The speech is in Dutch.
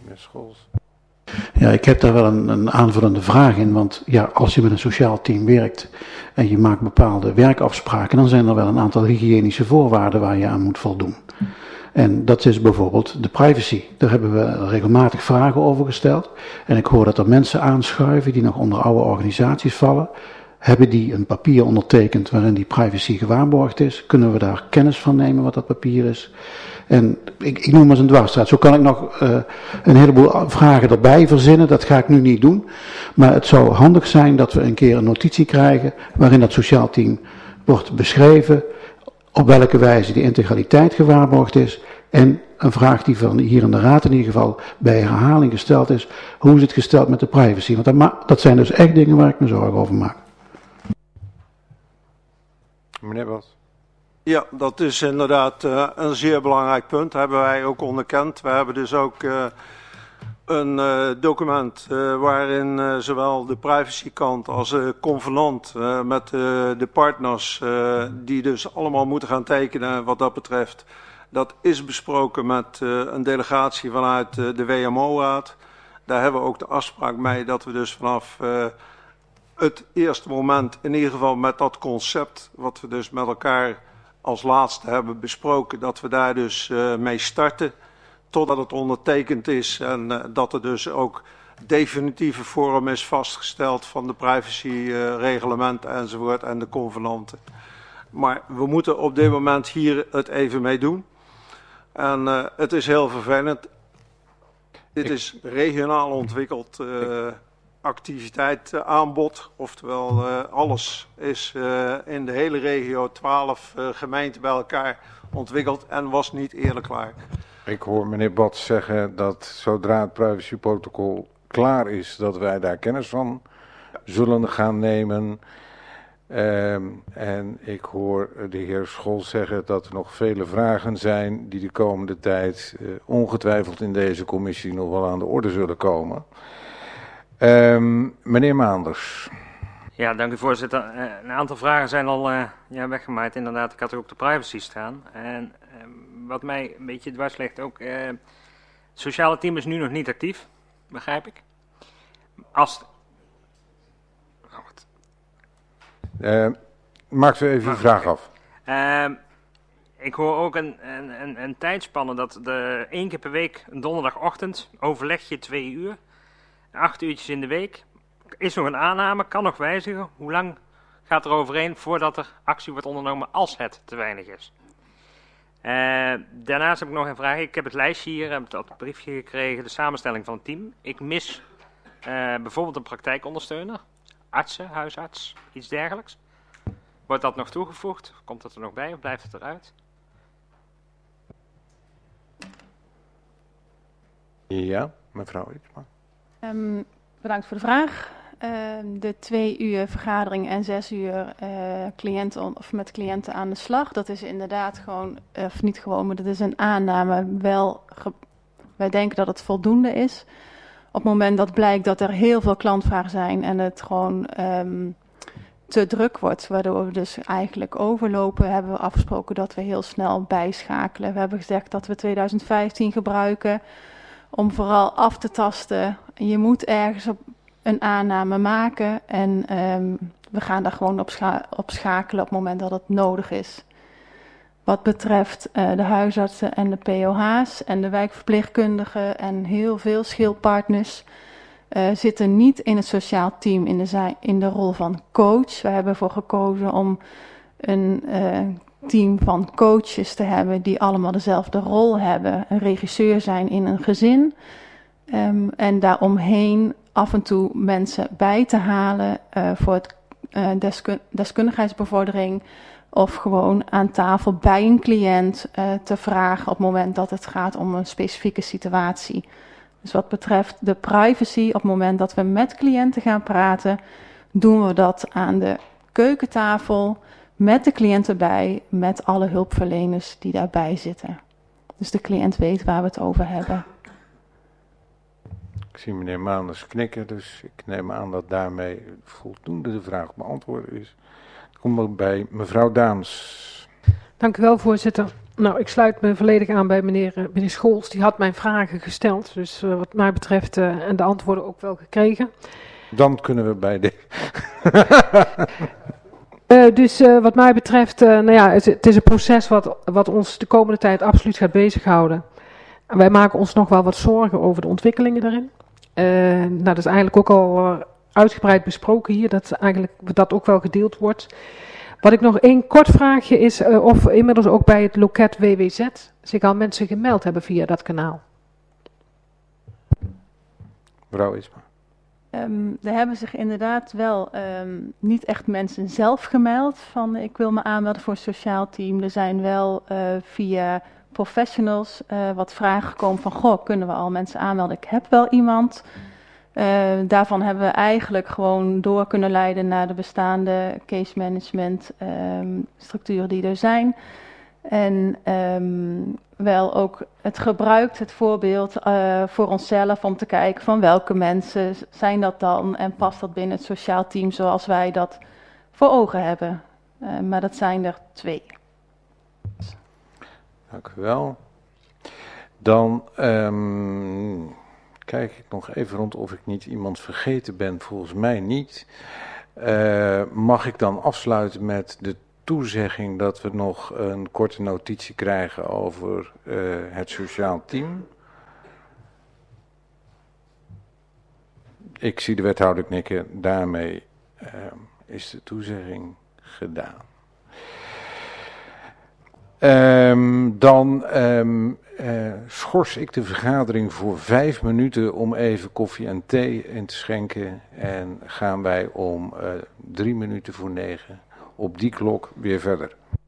Meneer Scholz. Ja, ik heb daar wel een aanvullende vraag in, want ja, als je met een sociaal team werkt en je maakt bepaalde werkafspraken, dan zijn er wel een aantal hygiënische voorwaarden waar je aan moet voldoen. En dat is bijvoorbeeld de privacy. Daar hebben we regelmatig vragen over gesteld. En ik hoor dat er mensen aanschuiven die nog onder oude organisaties vallen. Hebben die een papier ondertekend waarin die privacy gewaarborgd is? Kunnen we daar kennis van nemen wat dat papier is? En ik noem maar eens een dwarsstraat. Zo kan ik nog een heleboel vragen erbij verzinnen. Dat ga ik nu niet doen. Maar het zou handig zijn dat we een keer een notitie krijgen waarin dat sociaal team wordt beschreven. Op welke wijze die integraliteit gewaarborgd is. En een vraag die van hier in de Raad in ieder geval bij herhaling gesteld is. Hoe is het gesteld met de privacy? Want dat zijn dus echt dingen waar ik me zorgen over maak. Meneer Bos. Ja, dat is inderdaad een zeer belangrijk punt. Hebben wij ook onderkend. We hebben dus ook een document waarin zowel de privacykant als de convenant met de partners die dus allemaal moeten gaan tekenen wat dat betreft. Dat is besproken met een delegatie vanuit de WMO-raad. Daar hebben we ook de afspraak mee dat we dus vanaf het eerste moment in ieder geval met dat concept wat we dus met elkaar als laatste hebben besproken, dat we daar dus mee starten totdat het ondertekend is en dat er dus ook definitieve vorm is vastgesteld van de privacyreglement enzovoort en de convenanten. Maar we moeten op dit moment hier het even mee doen. En het is heel vervelend. Dit is regionaal ontwikkeld activiteit aanbod. Oftewel alles is in de hele regio 12 gemeenten bij elkaar ontwikkeld en was niet eerlijk klaar. Ik hoor meneer Bats zeggen dat zodra het privacyprotocol klaar is, dat wij daar kennis van zullen gaan nemen. En ik hoor de heer Scholz zeggen dat er nog vele vragen zijn die de komende tijd ongetwijfeld in deze commissie nog wel aan de orde zullen komen. Meneer Maanders. Ja, dank u voorzitter. Een aantal vragen zijn al weggemaaid. Inderdaad, ik had er ook de privacy staan. En wat mij een beetje dwars ligt ook, het sociale team is nu nog niet actief, begrijp ik. Maakt u even uw vraag af. Ik hoor ook een tijdspanne dat 1 keer per week, een donderdagochtend, overleg je 2 uur, 8 uurtjes in de week. Is nog een aanname, kan nog wijzigen. Hoe lang gaat er overheen voordat er actie wordt ondernomen als het te weinig is? Daarnaast heb ik nog een vraag. Ik heb het lijstje hier, heb dat briefje gekregen, de samenstelling van het team. Ik mis bijvoorbeeld een praktijkondersteuner, artsen, huisarts, iets dergelijks. Wordt dat nog toegevoegd? Komt dat er nog bij of blijft het eruit? Ja, mevrouw Ietsma. Bedankt voor de vraag. De 2 uur vergadering en 6 uur met cliënten aan de slag. Dat is inderdaad gewoon, of niet gewoon, maar dat is een aanname. Wij denken dat het voldoende is. Op het moment dat blijkt dat er heel veel klantvragen zijn en het gewoon te druk wordt, waardoor we dus eigenlijk overlopen, hebben we afgesproken dat we heel snel bijschakelen. We hebben gezegd dat we 2015 gebruiken om vooral af te tasten. Je moet ergens een aanname maken en we gaan daar gewoon op schakelen op het moment dat het nodig is. Wat betreft de huisartsen en de POH's en de wijkverpleegkundigen en heel veel schildpartners zitten niet in het sociaal team in de rol van coach. We hebben ervoor gekozen om een team van coaches te hebben die allemaal dezelfde rol hebben. Een regisseur zijn in een gezin en daaromheen af en toe mensen bij te halen voor het deskundigheidsbevordering of gewoon aan tafel bij een cliënt te vragen op het moment dat het gaat om een specifieke situatie. Dus wat betreft de privacy, op het moment dat we met cliënten gaan praten, doen we dat aan de keukentafel met de cliënt erbij, met alle hulpverleners die daarbij zitten. Dus de cliënt weet waar we het over hebben. Ik zie meneer Maanders knikken, dus ik neem aan dat daarmee voldoende de vraag beantwoord is. Ik kom ook bij mevrouw Daams. Dank u wel, voorzitter. Nou, ik sluit me volledig aan bij meneer Scholz. Die had mijn vragen gesteld, dus wat mij betreft en de antwoorden ook wel gekregen. Dan kunnen we bij de... Dus wat mij betreft, het is een proces wat ons de komende tijd absoluut gaat bezighouden. En wij maken ons nog wel wat zorgen over de ontwikkelingen daarin. Dat is eigenlijk ook al uitgebreid besproken hier, dat ook wel gedeeld wordt. Wat ik nog één kort vraagje is, of inmiddels ook bij het loket WWZ zich al mensen gemeld hebben via dat kanaal. Mevrouw Isma. Er hebben zich inderdaad wel niet echt mensen zelf gemeld van ik wil me aanmelden voor een sociaal team. Er zijn wel via professionals wat vragen gekomen van goh, kunnen we al mensen aanmelden? Ik heb wel iemand. Daarvan hebben we eigenlijk gewoon door kunnen leiden naar de bestaande case management structuren die er zijn. En wel ook het gebruikt, het voorbeeld voor onszelf om te kijken van welke mensen zijn dat dan en past dat binnen het sociaal team zoals wij dat voor ogen hebben. Maar dat zijn er 2. Dank u wel. Dan kijk ik nog even rond of ik niet iemand vergeten ben. Volgens mij niet. Mag ik dan afsluiten met de toezegging dat we nog een korte notitie krijgen over het sociaal team? Ik zie de wethouder knikken. Daarmee is de toezegging gedaan. Dan schors ik de vergadering voor 5 minuten om even koffie en thee in te schenken. En gaan wij om 3 minuten voor 9 op die klok weer verder.